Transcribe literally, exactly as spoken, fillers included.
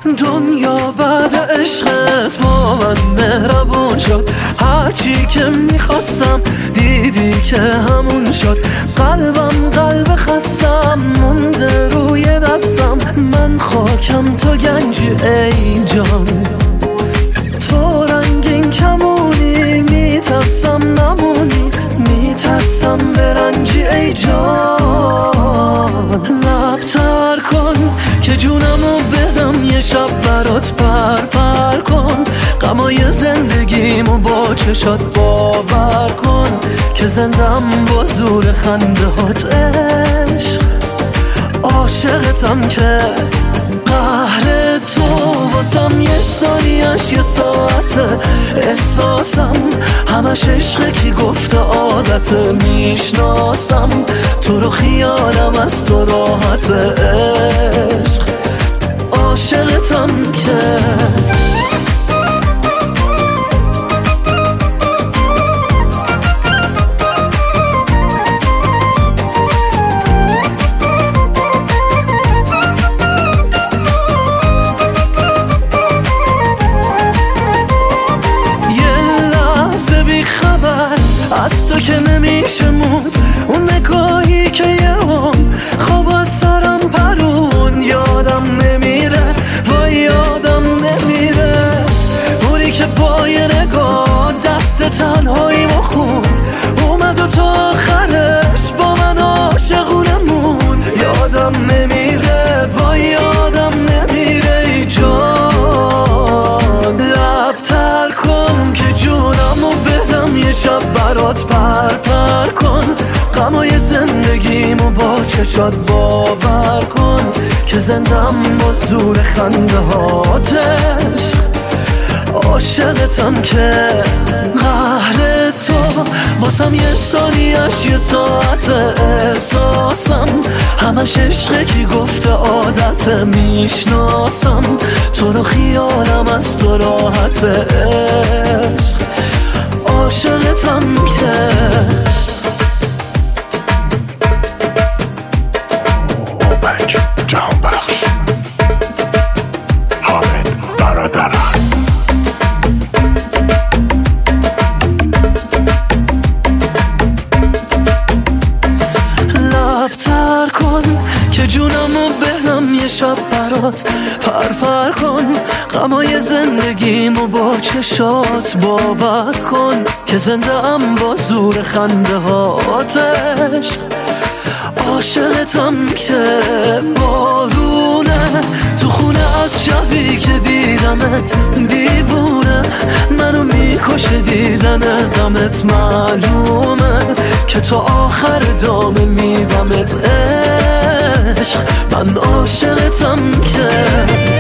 دنیا بعد عشقت با من مهربون شد، هرچی که میخواستم دیدی که همون شد. قلبم قلب خستم مونده روی دستم، من خاکم تو گنجی ای جان، تو رنگین کمونی، میترسم نمونی، میترسم برنجی ای جان. لب تر کن که جونمو بدم یه شب برات پر پر کن، غمای زندگیمو با چشات باور کن که زندم با زور خنده هات عشق. عاشقتم که قهر تو واسم یه ثانیش یه ساعته، احساسم همش عشقه کی گفته عادته، میشناسم تو رو خیالم از تو راحت عشق. عاشقتم که از تو که نمیشه موند، اون نگاهی که یه هم خواب از سرم پرون، یادم نمیره وای یادم نمیره، بوری که با یه نگاه دست تنهایی ما خوند، اومد و تا آخرش با من عاشقونه موند. یادم نمیره وای یادم نمیره ای جان، لب تر کن که جونمو بدم یه شب برات پر پر کن، غمای زندگیمو با چشات باور کن که زندم با زور خنده هاتش. عاشقتم که قهر تو واسم یه ثانیش یه ساعت، احساسم همش عشقه کی گفته عادت، میشناسم تو رو خیالم از تو راحت عشق. عاشقتم که اوپک جهان بخش حامد برادران. لب تر کن که جونمو بدم یه شب برات پر پر کن، غمای زندگیمو با چشات باور کن که زندم با زور خنده هاتش. عاشقتم که بارونه تو خونه از شبی که دیدمت، دیوونه منو میکشه دیدن غمت، معلومه که تو آخر دامه میدمت عشق. من عاشقتم که